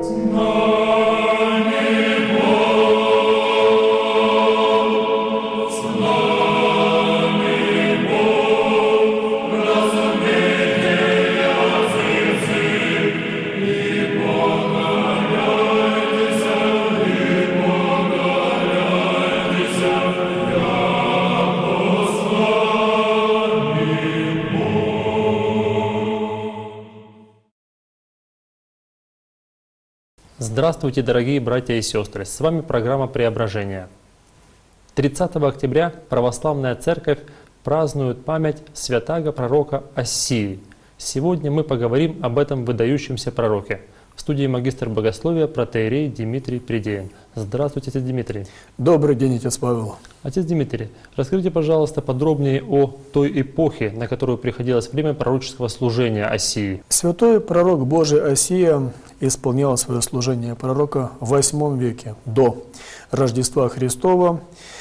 Здравствуйте, дорогие братья и сестры! С вами программа «Преображение». 30 октября Православная Церковь празднует память святаго пророка Оссии. Сегодня мы поговорим об этом выдающемся пророке. В студии магистр богословия протоиерей Дмитрий Придеин. Здравствуйте, отец Дмитрий. Добрый день, отец Павел. Отец Дмитрий, расскажите, пожалуйста, подробнее о той эпохе, на которую приходилось время пророческого служения Оссии. Святой пророк Божий Оссия исполнял свое служение пророка в 8 веке до Рождества Христова,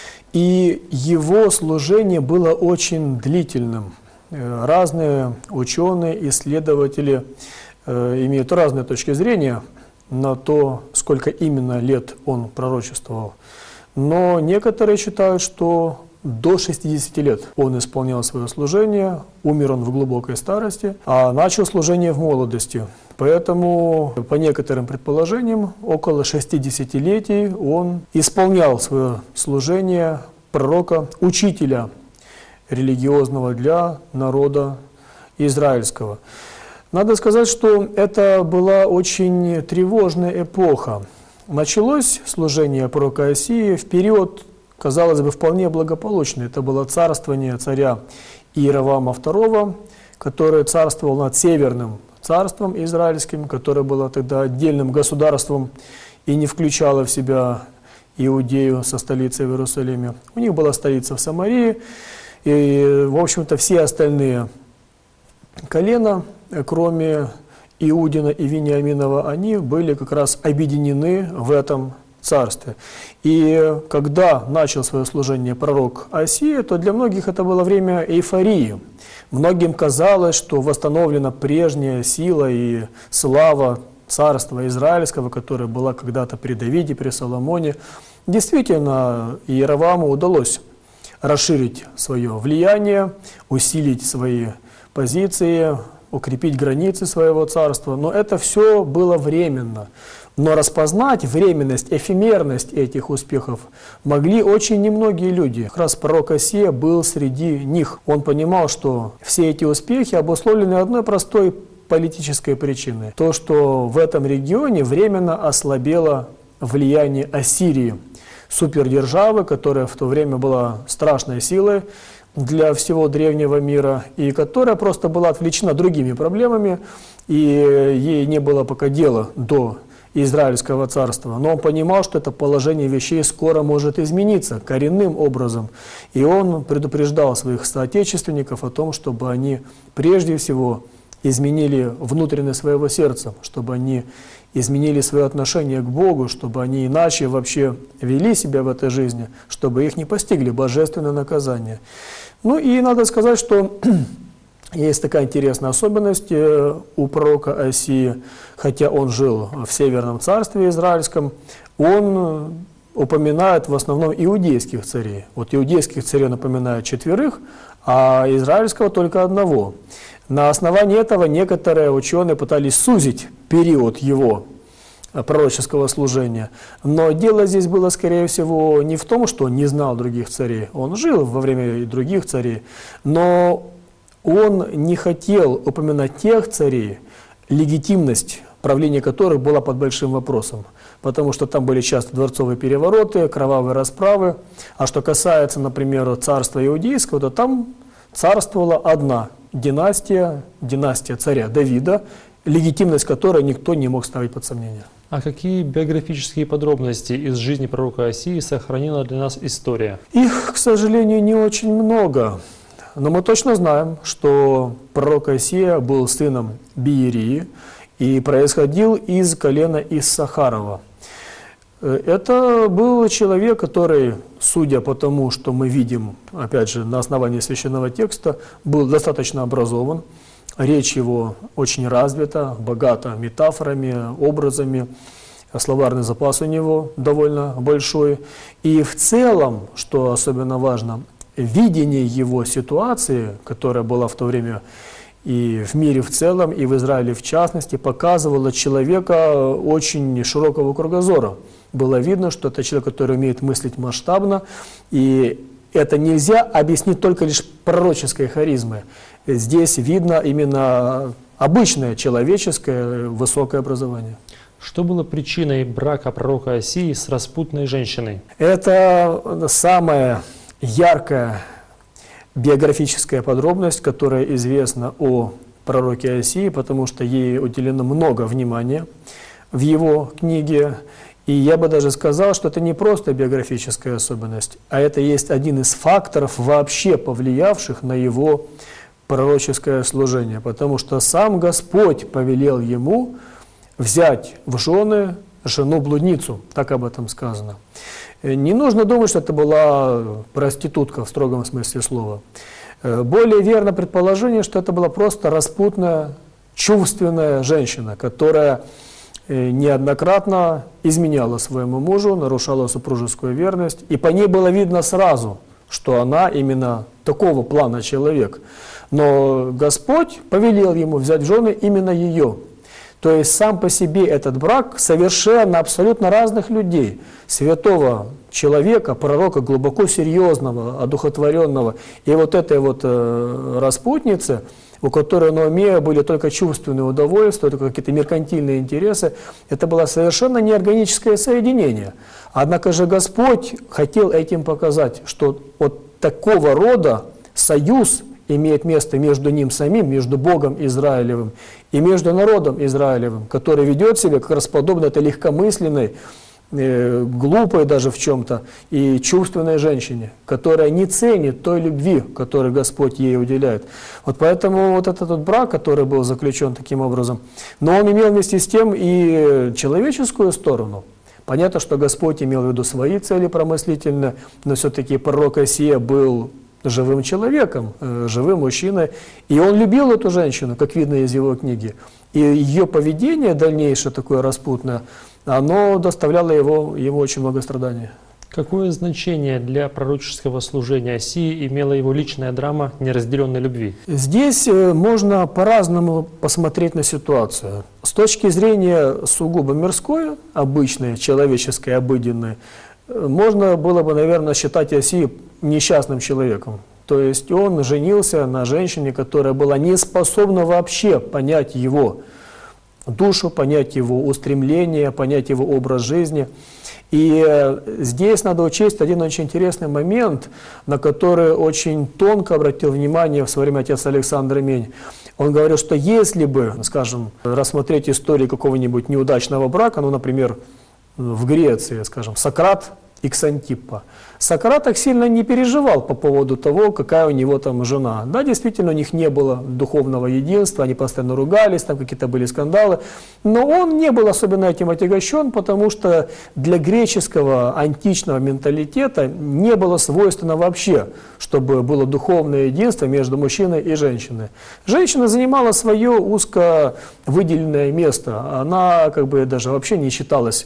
и его служение было очень длительным. Разные ученые, исследователи имеют разные точки зрения на то, сколько именно лет он пророчествовал. Но некоторые считают, что до 60 лет он исполнял свое служение, умер он в глубокой старости, а начал служение в молодости. Поэтому, по некоторым предположениям, около 60-летий он исполнял свое служение пророка, учителя религиозного для народа израильского. Надо сказать, что это была очень тревожная эпоха. Началось служение пророка Оссии в период, казалось бы, вполне благополучный. Это было царствование царя Иеровоама II, который царствовал над Северным царством израильским, которое было тогда отдельным государством и не включало в себя Иудею со столицей в Иерусалиме. У них была столица в Самарии, и, в общем-то, все остальные колена, кроме Иудина и Вениаминова, они были как раз объединены в этом царстве. И когда начал свое служение пророк Оссия, то для многих это было время эйфории. Многим казалось, что восстановлена прежняя сила и слава царства израильского, которое было когда-то при Давиде, при Соломоне. Действительно, Иеровоаму удалось расширить свое влияние, усилить свои позиции, укрепить границы своего царства, но это все было временно. Но распознать временность, эфемерность этих успехов могли очень немногие люди. Как раз пророк Оссия был среди них. Он понимал, что все эти успехи обусловлены одной простой политической причиной. То, что в этом регионе временно ослабело влияние Ассирии, супердержавы, которая в то время была страшной силой для всего древнего мира, и которая просто была отвлечена другими проблемами, и ей не было пока дела до Израильского царства. Но он понимал, что это положение вещей скоро может измениться коренным образом. И он предупреждал своих соотечественников о том, чтобы они прежде всего изменили внутренность своего сердца, чтобы они изменили свое отношение к Богу, чтобы они иначе вообще вели себя в этой жизни, чтобы их не постигли божественное наказание. Ну и надо сказать, что есть такая интересная особенность у пророка Оссии, хотя он жил в Северном царстве израильском, он упоминает в основном иудейских царей. Вот иудейских царей напоминает 4, а израильского только 1. На основании этого некоторые ученые пытались сузить период его пророческого служения. Но дело здесь было, скорее всего, не в том, что он не знал других царей. Он жил во время и других царей, но он не хотел упоминать тех царей, легитимность правления которых была под большим вопросом, потому что там были часто дворцовые перевороты, кровавые расправы. А что касается, например, царства иудейского, то там царствовала одна династия царя Давида, легитимность которой никто не мог ставить под сомнение. А какие биографические подробности из жизни пророка Оссии сохранила для нас история? Их, к сожалению, не очень много. Но мы точно знаем, что пророк Оссия был сыном Биерии и происходил из колена Иссахарова. Это был человек, который, судя по тому, что мы видим, опять же, на основании священного текста, был достаточно образован, речь его очень развита, богата метафорами, образами, словарный запас у него довольно большой. И в целом, что особенно важно, видение его ситуации, которая была в то время и в мире в целом, и в Израиле в частности, показывало человека очень широкого кругозора. Было видно, что это человек, который умеет мыслить масштабно, и это нельзя объяснить только лишь пророческой харизмой. Здесь видно именно обычное человеческое высокое образование. Что было причиной брака пророка Осии с распутной женщиной? Это самая яркая биографическая подробность, которая известна о пророке Осии, потому что ей уделено много внимания в его книге. И я бы даже сказал, что это не просто биографическая особенность, а это есть один из факторов, вообще повлиявших на его пророческое служение. Потому что сам Господь повелел ему взять в жены жену-блудницу, так об этом сказано. Не нужно думать, что это была проститутка в строгом смысле слова. Более верно предположение, что это была просто распутная, чувственная женщина, которая неоднократно изменяла своему мужу, нарушала супружескую верность, и по ней было видно сразу, что она именно такого плана человек. Но Господь повелел ему взять в жены именно ее. То есть сам по себе этот брак совершенно, абсолютно разных людей. Святого человека, пророка, глубоко серьезного, одухотворенного, и вот этой вот распутницы, у которой на уме были только чувственные удовольствия, только какие-то меркантильные интересы, это было совершенно неорганическое соединение. Однако же Господь хотел этим показать, что вот такого рода союз имеет место между ним самим, между Богом Израилевым и между народом Израилевым, который ведет себя как раз подобно этой легкомысленной, глупой даже в чем-то и чувственной женщине, которая не ценит той любви, которую Господь ей уделяет. Вот поэтому вот этот вот брак, который был заключен таким образом, но он имел вместе с тем и человеческую сторону. Понятно, что Господь имел в виду свои цели промыслительные, но все-таки пророк Осия был живым человеком, живым мужчиной, и он любил эту женщину, как видно из его книги. И ее поведение дальнейшее, такое распутное, оно доставляло ему очень много страданий. Какое значение для пророческого служения Осии имела его личная драма неразделенной любви? Здесь можно по-разному посмотреть на ситуацию. С точки зрения сугубо мирской, обычной, человеческой, обыденной, можно было бы, наверное, считать Осию несчастным человеком. То есть он женился на женщине, которая была не способна вообще понять его душу, понять его устремления, понять его образ жизни. И здесь надо учесть один очень интересный момент, на который очень тонко обратил внимание в свое время отец Александр Мень. Он говорил, что если бы, скажем, рассмотреть историю какого-нибудь неудачного брака, ну, например, в Греции, скажем, Сократ и Ксантиппа. Сократ так сильно не переживал по поводу того, какая у него там жена. Да, действительно, у них не было духовного единства, они постоянно ругались, там какие-то были скандалы. Но он не был особенно этим отягощен, потому что для греческого античного менталитета не было свойственно вообще, чтобы было духовное единство между мужчиной и женщиной. Женщина занимала свое узко выделенное место. Она как бы даже вообще не считалась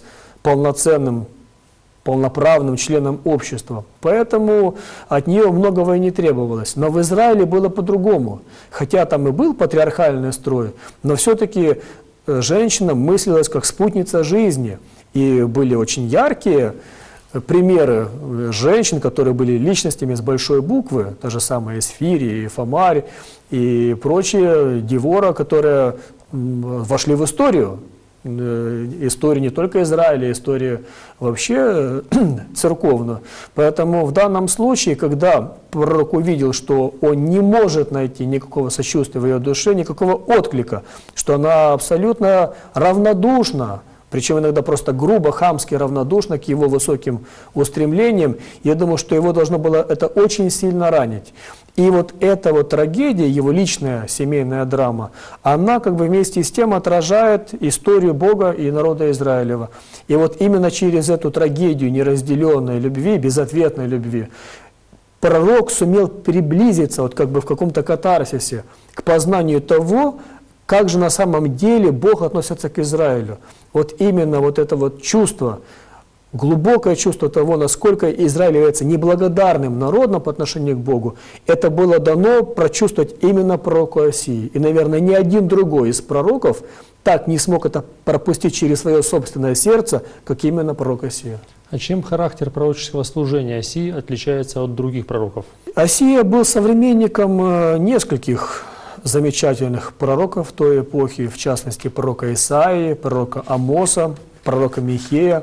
полноправным членом общества. Поэтому от нее многого и не требовалось. Но в Израиле было по-другому. Хотя там и был патриархальный строй, но все-таки женщина мыслилась как спутница жизни. И были очень яркие примеры женщин, которые были личностями с большой буквы, та же самая Эсфирь, и Фомарь, и прочие, Девора, которые вошли в историю. Историю не только Израиля, историю вообще церковную. Поэтому в данном случае, когда пророк увидел, что он не может найти никакого сочувствия в ее душе, никакого отклика, что она абсолютно равнодушна, причем иногда просто грубо, хамски равнодушна к его высоким устремлениям, я думаю, что его должно было это очень сильно ранить. И вот эта вот трагедия, его личная семейная драма, она как бы вместе с тем отражает историю Бога и народа Израилева. И вот именно через эту трагедию неразделенной любви, безответной любви, пророк сумел приблизиться, вот как бы в каком-то катарсисе, к познанию того, как же на самом деле Бог относится к Израилю. Вот именно вот это вот чувство, глубокое чувство того, насколько Израиль является неблагодарным народом по отношению к Богу, это было дано прочувствовать именно пророку Осии. И, наверное, ни один другой из пророков так не смог это пропустить через свое собственное сердце, как именно пророк Осия. А чем характер пророческого служения Осии отличается от других пророков? Осия был современником нескольких замечательных пророков той эпохи, в частности, пророка Исаии, пророка Амоса, пророка Михея.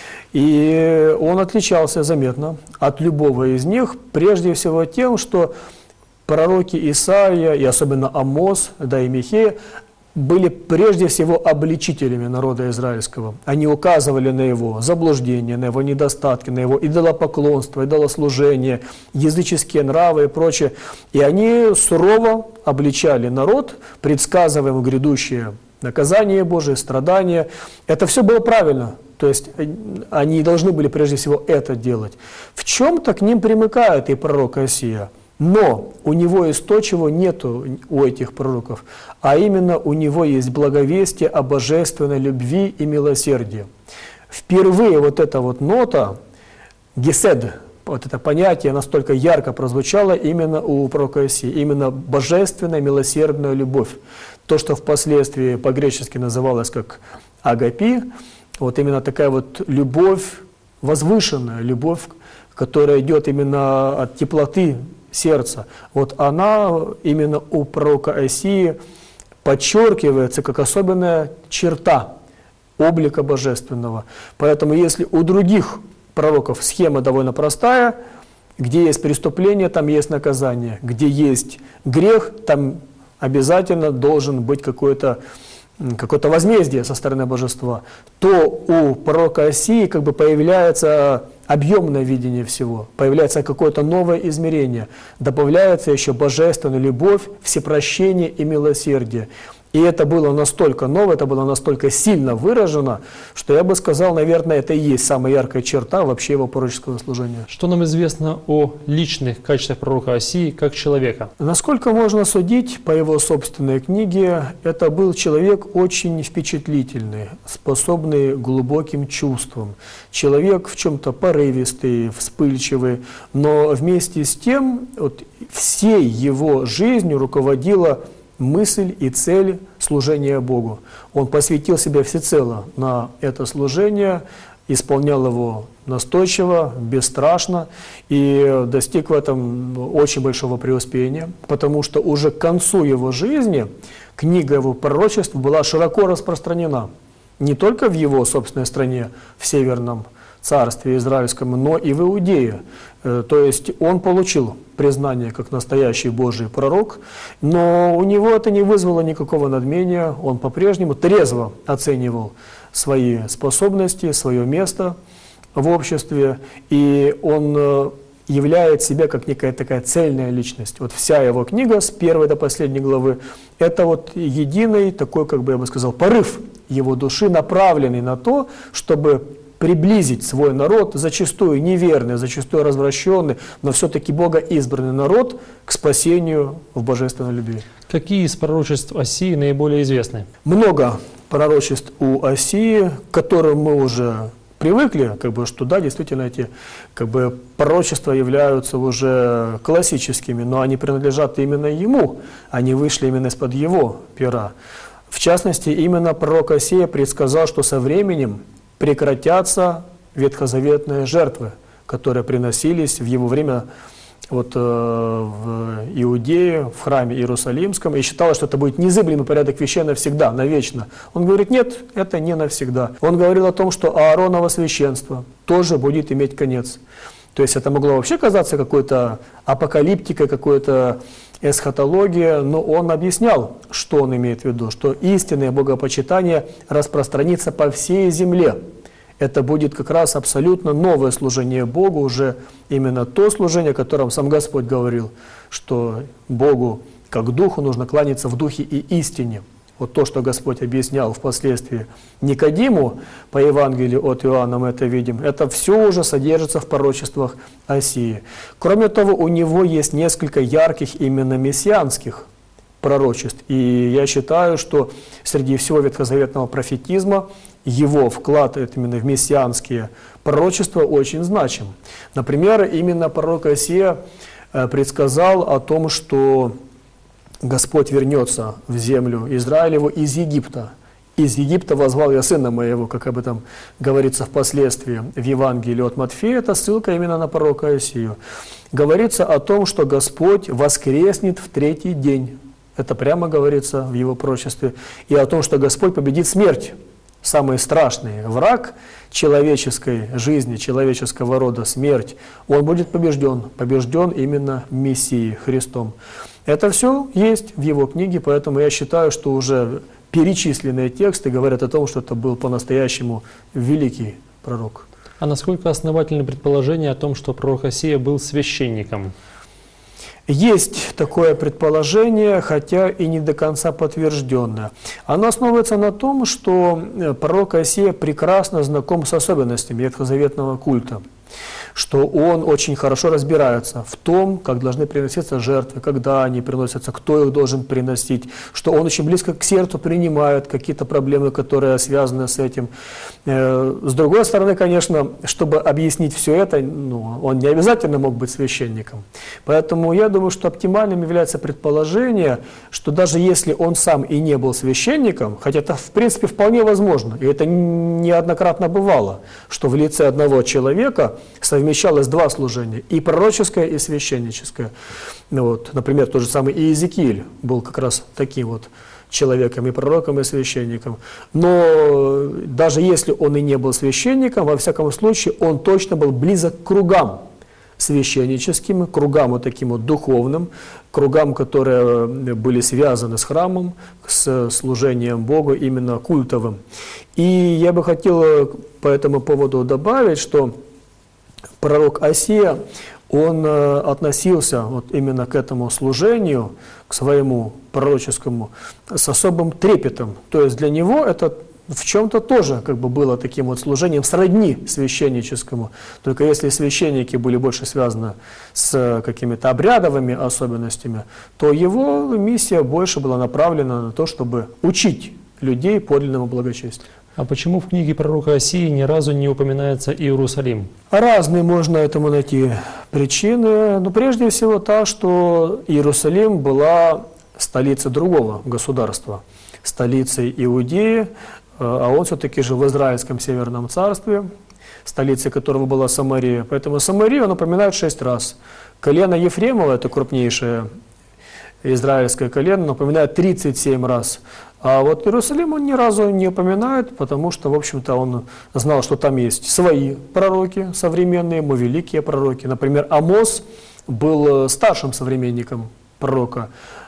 И он отличался заметно от любого из них, прежде всего тем, что пророки Исаия, и особенно Амос, да и Михея, были прежде всего обличителями народа израильского. Они указывали на его заблуждения, на его недостатки, на его идолопоклонство, идолослужение, языческие нравы и прочее. И они сурово обличали народ, предсказывая ему грядущее наказание Божие, страдания. Это все было правильно. То есть они должны были прежде всего это делать. В чем-то к ним примыкает и пророк Осия. Но у него есть то, чего нету у этих пророков, а именно у него есть благовестие о божественной любви и милосердии. Впервые вот эта вот нота, гесед, вот это понятие настолько ярко прозвучало именно у пророка Осии, именно божественная милосердная любовь. То, что впоследствии по-гречески называлось как агапи, вот именно такая вот любовь, возвышенная любовь, которая идет именно от теплоты сердца, вот она именно у пророка Осии подчеркивается как особенная черта облика божественного. Поэтому если у других пророков схема довольно простая, где есть преступление, там есть наказание, где есть грех, там обязательно должен быть какое-то возмездие со стороны божества, то у пророка Осии как бы появляется объемное видение всего, появляется какое-то новое измерение, добавляется еще божественная любовь, всепрощение и милосердие. И это было настолько ново, это было настолько сильно выражено, что я бы сказал, наверное, это и есть самая яркая черта вообще его пророческого служения. Что нам известно о личных качествах пророка Осии как человека? Насколько можно судить по его собственной книге, это был человек очень впечатлительный, способный к глубоким чувствам. Человек в чем-то порывистый, вспыльчивый, но вместе с тем вот, всей его жизнью руководила мысль и цель служения Богу. Он посвятил себя всецело на это служение, исполнял его настойчиво, бесстрашно и достиг в этом очень большого преуспеяния, потому что уже к концу его жизни книга его пророчеств была широко распространена не только в его собственной стране, в Северном царстве израильском, но и в Иудее. То есть он получил признание как настоящий Божий пророк, но у него это не вызвало никакого надмения, он по-прежнему трезво оценивал свои способности, свое место в обществе, и он являет себя как некая такая цельная личность. Вот вся его книга с первой до последней главы – это вот единый такой, как бы я бы сказал, порыв его души, направленный на то, чтобы приблизить свой народ, зачастую неверный, зачастую развращенный, но все-таки богоизбранный народ к спасению в божественной любви. Какие из пророчеств Осии наиболее известны? Много пророчеств у Осии, к которым мы уже привыкли, что да, действительно эти пророчества являются уже классическими, но они принадлежат именно ему, они вышли именно из-под его пера. В частности, именно пророк Осия предсказал, что со временем прекратятся ветхозаветные жертвы, которые приносились в его время в Иудее, в храме Иерусалимском, и считалось, что это будет незыблемый порядок вещей навсегда, навечно. Он говорит, нет, это не навсегда. Он говорил о том, что Аароново священство тоже будет иметь конец. То есть это могло вообще казаться какой-то апокалиптикой, какой-то эсхатологией, но он объяснял, что он имеет в виду, что истинное богопочитание распространится по всей земле. Это будет как раз абсолютно новое служение Богу, уже именно то служение, о котором сам Господь говорил, что Богу как Духу нужно кланяться в Духе и истине. вот то, что Господь объяснял впоследствии Никодиму по Евангелию от Иоанна, мы это видим, это все уже содержится в пророчествах Осии. Кроме того, у него есть несколько ярких именно мессианских пророчеств. И я считаю, что среди всего ветхозаветного профетизма его вклад именно в мессианские пророчества очень значим. Например, именно пророк Осия предсказал о том, что Господь вернется в землю Израилеву из Египта. «Из Египта возвал я сына моего», как об этом говорится впоследствии в Евангелии от Матфея. Это ссылка именно на пророка Осию. Говорится о том, что Господь воскреснет в третий день. Это прямо говорится в его пророчестве. И о том, что Господь победит смерть. Самый страшный враг человеческой жизни, человеческого рода, смерть, он будет побежден. Побежден именно Мессией, Христом. Это все есть в его книге, поэтому я считаю, что уже перечисленные тексты говорят о том, что это был по-настоящему великий пророк. А насколько основательны предположения о том, что пророк Осия был священником? Есть такое предположение, хотя и не до конца подтвержденное. Оно основывается на том, что пророк Осия прекрасно знаком с особенностями ветхозаветного культа, что он очень хорошо разбирается в том, как должны приноситься жертвы, когда они приносятся, кто их должен приносить, что он очень близко к сердцу принимает какие-то проблемы, которые связаны с этим. С другой стороны, конечно, чтобы объяснить все это, он не обязательно мог быть священником. Поэтому я думаю, что оптимальным является предположение, что даже если он сам и не был священником, хотя это в принципе вполне возможно, и это неоднократно бывало, что в лице одного человека совмещалось два служения, и пророческое, и священническое. Например, тот же самый Иезекииль был как раз таким вот человеком, и пророком, и священником. Но даже если он и не был священником, во всяком случае, он точно был близок к кругам священническим, кругам вот таким вот духовным, кругам, которые были связаны с храмом, с служением Богу, именно культовым. И я бы хотел по этому поводу добавить, что пророк Осия, он относился вот именно к этому служению, к своему пророческому, с особым трепетом. То есть для него это в чем-то тоже как бы было таким вот служением сродни священническому. Только если священники были больше связаны с какими-то обрядовыми особенностями, то его миссия больше была направлена на то, чтобы учить людей подлинному благочестию. А почему в книге пророка Осии ни разу не упоминается Иерусалим? Разные можно этому найти причины. Но прежде всего та, что Иерусалим была столицей другого государства, столицей Иудеи, а он все-таки жил в Израильском Северном Царстве, столицей которого была Самария. Поэтому Самарию он упоминает 6 раз. Колено Ефремова, это крупнейшее израильское колено, напоминает 37 раз. А вот Иерусалим он ни разу не упоминает, потому что, в общем-то, он знал, что там есть свои пророки современные, ему великие пророки. Например, Амос был старшим современником пророка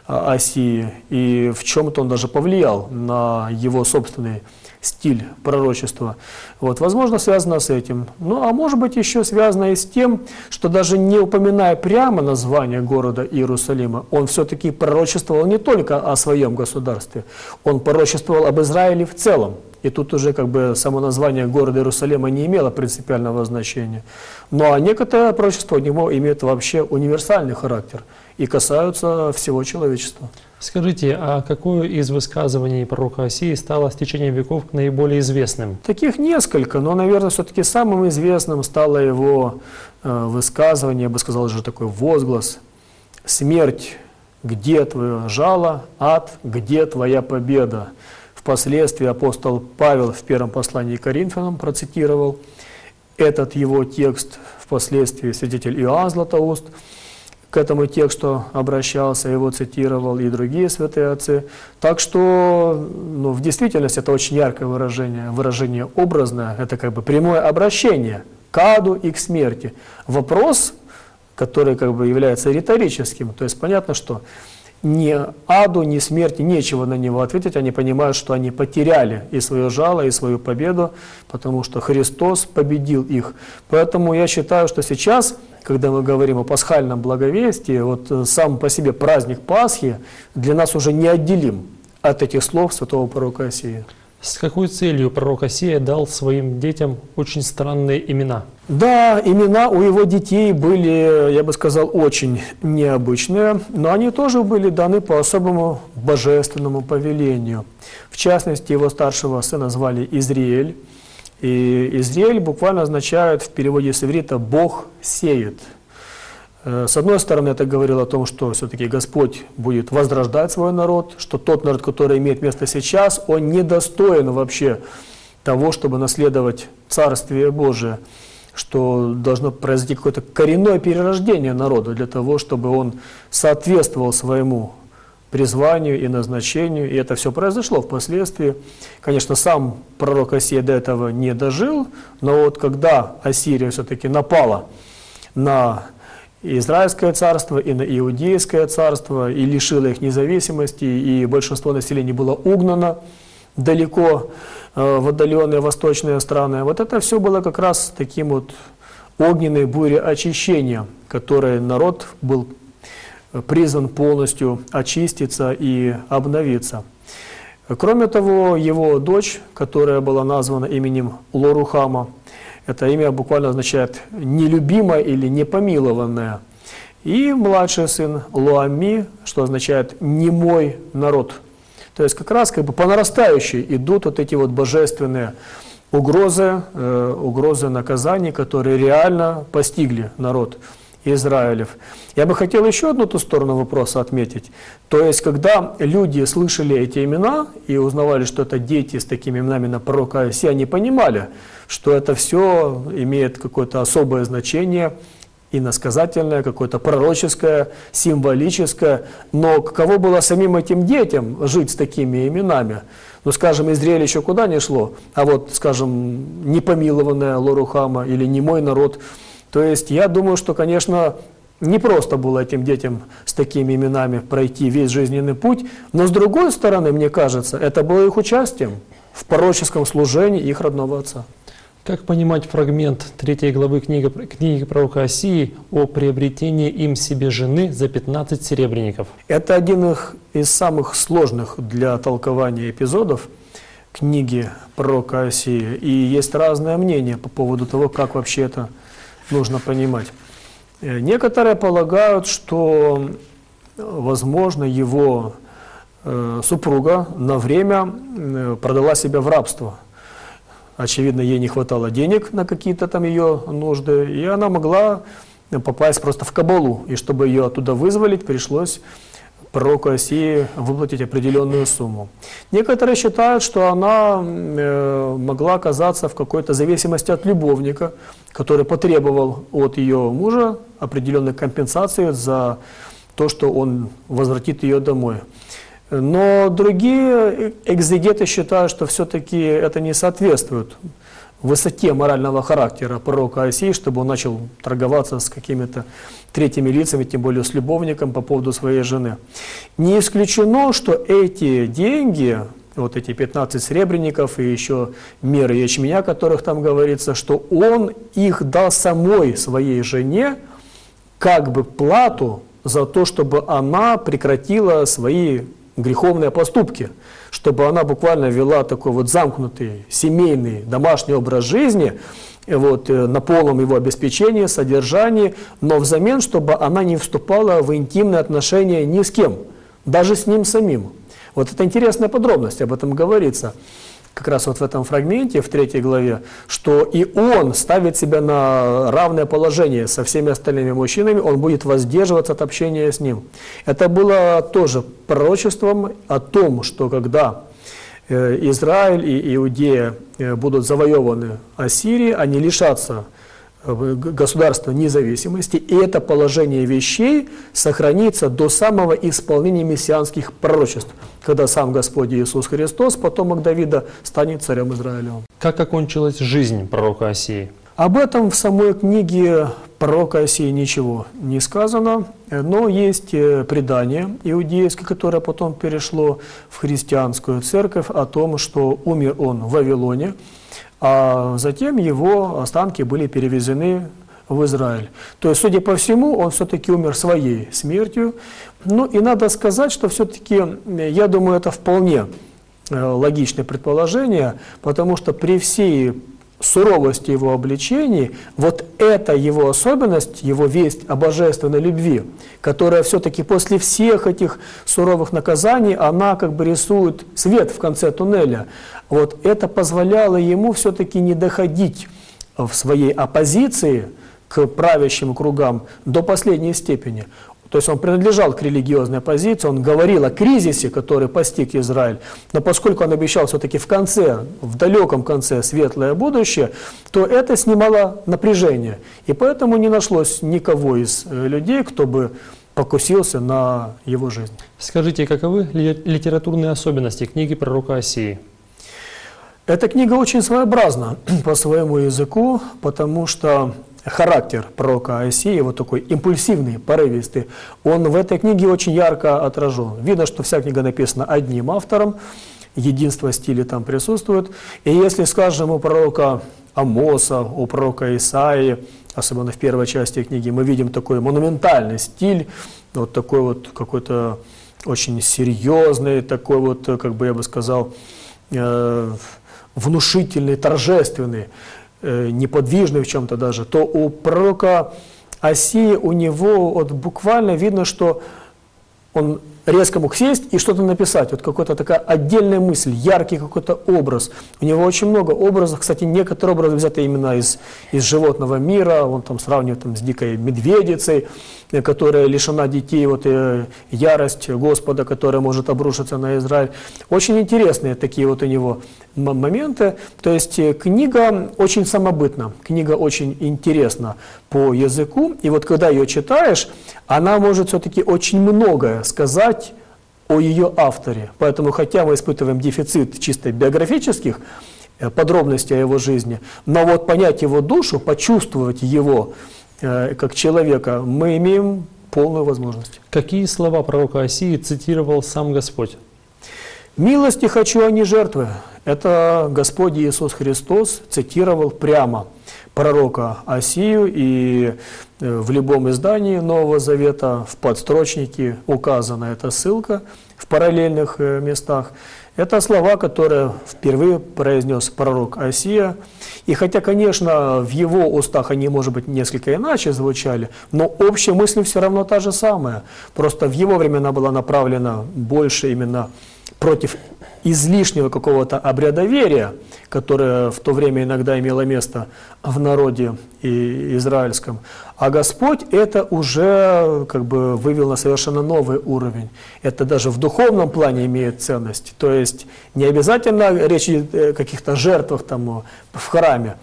Осии, и в чем-то он даже повлиял на его собственный стиль пророчества. Возможно, связано с этим. А может быть еще связано и с тем, что даже не упоминая прямо название города Иерусалима, он все-таки пророчествовал не только о своем государстве, он пророчествовал об Израиле в целом. И тут уже как бы само название города Иерусалима не имело принципиального значения. А некоторые пророчества у него имеют вообще универсальный характер и касаются всего человечества. Скажите, а какое из высказываний пророка Осии стало с течением веков наиболее известным? Таких несколько, но, наверное, все-таки самым известным стало его высказывание, я бы сказал, уже такой возглас: «Смерть, где твое жало? Ад, где твоя победа?» Впоследствии апостол Павел в первом послании к Коринфянам процитировал этот его текст, впоследствии святитель Иоанн Златоуст к этому тексту обращался, его цитировал, и другие святые отцы. Так что в действительности это очень яркое выражение образное, это как бы прямое обращение к аду и к смерти. Вопрос, который как бы является риторическим, то есть понятно, что ни аду, ни смерти нечего на него ответить, они понимают, что они потеряли и свое жало, и свою победу, потому что Христос победил их. Поэтому я считаю, что сейчас, когда мы говорим о пасхальном благовестии, сам по себе праздник Пасхи для нас уже неотделим от этих слов святого пророка Осии. С какой целью пророк Осия дал своим детям очень странные имена? Да, имена у его детей были, я бы сказал, очень необычные, но они тоже были даны по особому божественному повелению. В частности, его старшего сына звали Изриэль. И Изриэль буквально означает в переводе с иврита «Бог сеет». С одной стороны, это говорило о том, что все-таки Господь будет возрождать свой народ, что тот народ, который имеет место сейчас, он недостоин вообще того, чтобы наследовать Царствие Божие, что должно произойти какое-то коренное перерождение народа для того, чтобы он соответствовал своему призванию и назначению, и это все произошло впоследствии. Конечно, сам пророк Осия до этого не дожил, но вот когда Ассирия все-таки напала на Израильское царство и на Иудейское царство, и лишило их независимости, и большинство населения было угнано далеко в отдаленные восточные страны. Вот это все было как раз таким вот огненной бурей очищения, которой народ был призван полностью очиститься и обновиться. Кроме того, его дочь, которая была названа именем Лорухама, это имя буквально означает «нелюбимая» или «непомилованная». И младший сын Луами, что означает «не мой народ». То есть как раз по нарастающей идут вот эти вот божественные угрозы наказаний, которые реально постигли народ Израилев. Я бы хотел еще одну ту сторону вопроса отметить. То есть, когда люди слышали эти имена и узнавали, что это дети с такими именами на пророка Осии, они понимали, что это все имеет какое-то особое значение, иносказательное, какое-то пророческое, символическое. Но каково было самим этим детям жить с такими именами? Ну, скажем, Израиль еще куда не шло, а вот, скажем, непомилованная Лорухама или не мой народ. То есть я думаю, что, конечно, не просто было этим детям с такими именами пройти весь жизненный путь, но с другой стороны, мне кажется, это было их участием в пророческом служении их родного отца. Как понимать фрагмент 3 главы книги пророка Осии о приобретении им себе жены за 15 серебряников? Это один из самых сложных для толкования эпизодов книги пророка Осии. И есть разное мнение по поводу того, как вообще это нужно понимать. Некоторые полагают, что, возможно, его супруга на время продала себя в рабство. Очевидно, ей не хватало денег на какие-то там ее нужды, и она могла попасть просто в кабалу. И чтобы ее оттуда вызволить, пришлось пророку Осии выплатить определенную сумму. Некоторые считают, что она могла оказаться в какой-то зависимости от любовника, который потребовал от ее мужа определенной компенсации за то, что он возвратит ее домой. Но другие экзегеты считают, что все-таки это не соответствует высоте морального характера пророка Осии, чтобы он начал торговаться с какими-то третьими лицами, тем более с любовником по поводу своей жены. Не исключено, что эти деньги, вот эти 15 серебряников и еще меры ячменя, о которых там говорится, что он их дал самой своей жене как бы плату за то, чтобы она прекратила свои греховные поступки, чтобы она буквально вела такой вот замкнутый семейный домашний образ жизни, вот, на полном его обеспечении, содержании, но взамен, чтобы она не вступала в интимные отношения ни с кем, даже с ним самим. Вот это интересная подробность, об этом говорится как раз вот в этом фрагменте, в 3 главе, что и он ставит себя на равное положение со всеми остальными мужчинами, он будет воздерживаться от общения с ним. Это было тоже пророчеством о том, что когда Израиль и Иудея будут завоеваны Ассирией, они лишатся государства независимости, и это положение вещей сохранится до самого исполнения мессианских пророчеств, когда сам Господь Иисус Христос, потомок Давида, станет царем Израилевым. Как окончилась жизнь пророка Осии? Об этом в самой книге пророка Осии ничего не сказано, но есть предание иудейское, которое потом перешло в христианскую церковь, о том, что умер он в Вавилоне, а затем его останки были перевезены в Израиль. То есть, судя по всему, он все-таки умер своей смертью. Ну и надо сказать, что все-таки, я думаю, это вполне логичное предположение, потому что при всей суровости его обличений, вот эта его особенность, его весть о божественной любви, которая все-таки после всех этих суровых наказаний, она как бы рисует свет в конце туннеля. Вот это позволяло ему все-таки не доходить в своей оппозиции к правящим кругам до последней степени. То есть он принадлежал к религиозной оппозиции, он говорил о кризисе, который постиг Израиль, но поскольку он обещал все-таки в конце, в далеком конце светлое будущее, то это снимало напряжение. И поэтому не нашлось никого из людей, кто бы покусился на его жизнь. Скажите, каковы литературные особенности книги пророка Осии? Эта книга очень своеобразна по своему языку, потому что характер пророка Осии, вот такой импульсивный, порывистый, он в этой книге очень ярко отражен. Видно, что вся книга написана одним автором, единство стиля там присутствует. И если, скажем, у пророка Амоса, у пророка Исаии, особенно в первой части книги, мы видим такой монументальный стиль, вот такой вот какой-то очень серьезный, такой вот, как бы я бы сказал, внушительный, торжественный, неподвижный в чем-то даже, то у пророка Осии, у него вот буквально видно, что он резко мог сесть и что-то написать. Вот какая-то такая отдельная мысль, яркий какой-то образ. У него очень много образов. Кстати, некоторые образы взяты именно из животного мира. Он там сравнивает там, с дикой медведицей, которая лишена детей. Вот ярость Господа, которая может обрушиться на Израиль. Очень интересные такие вот у него моменты. То есть книга очень самобытна, книга очень интересна по языку. И вот когда ее читаешь, она может все-таки очень многое сказать о ее авторе. Поэтому, хотя мы испытываем дефицит чисто биографических подробностей о его жизни, но вот понять его душу, почувствовать его как человека, мы имеем полную возможность. Какие слова пророка Осии цитировал сам Господь? «Милости хочу, а не жертвы». Это Господь Иисус Христос цитировал прямо пророка Осию, и в любом издании Нового Завета, в подстрочнике указана эта ссылка в параллельных местах. Это слова, которые впервые произнес пророк Осия. И хотя, конечно, в его устах они, может быть, несколько иначе звучали, но общая мысль все равно та же самая. Просто в его времена была направлена больше именно против излишнего какого-то обрядоверия, которое в то время иногда имело место в народе израильском. А Господь это уже как бы вывел на совершенно новый уровень. Это даже в духовном плане имеет ценность. То есть не обязательно речь о каких-то жертвах там в храме.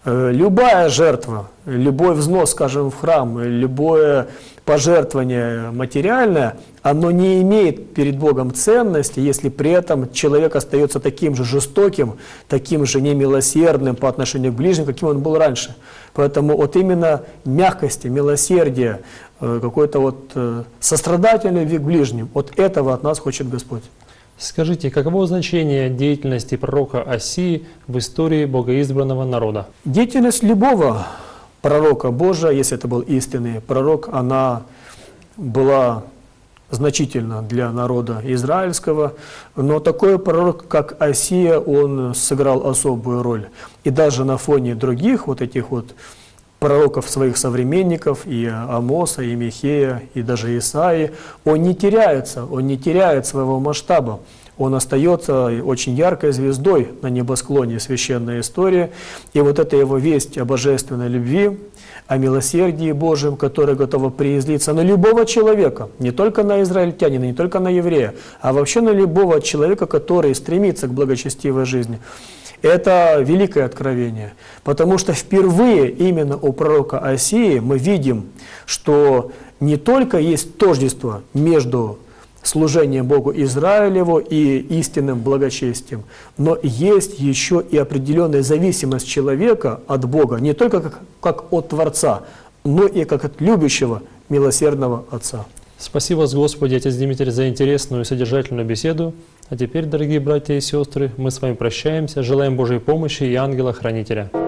Любая жертва, любой взнос, скажем, в храм, любое пожертвование материальное, оно не имеет перед Богом ценности, если при этом человек остается таким же жестоким, таким же немилосердным по отношению к ближним, каким он был раньше. Поэтому вот именно мягкости, милосердия, какой-то вот сострадательной любви к ближним, вот этого от нас хочет Господь. Скажите, каково значение деятельности пророка Осии в истории богоизбранного народа? Деятельность любого пророка Божия, если это был истинный пророк, она была значительна для народа израильского, но такой пророк, как Осия, он сыграл особую роль. И даже на фоне других вот этих вот пророков своих современников, и Амоса, и Михея, и даже Исаии, он не теряет своего масштаба. Он остается очень яркой звездой на небосклоне священной истории. И вот эта его весть о божественной любви, о милосердии Божьем, которое готово преизлиться на любого человека, не только на израильтянина, не только на еврея, а вообще на любого человека, который стремится к благочестивой жизни. Это великое откровение, потому что впервые именно у пророка Осии мы видим, что не только есть тождество между служением Богу Израилеву и истинным благочестием, но есть еще и определенная зависимость человека от Бога, не только как от Творца, но и как от любящего, милосердного Отца. Спасибо вас, Господи, Отец Дмитрий, за интересную и содержательную беседу. А теперь, дорогие братья и сестры, мы с вами прощаемся, желаем Божьей помощи и ангела-хранителя.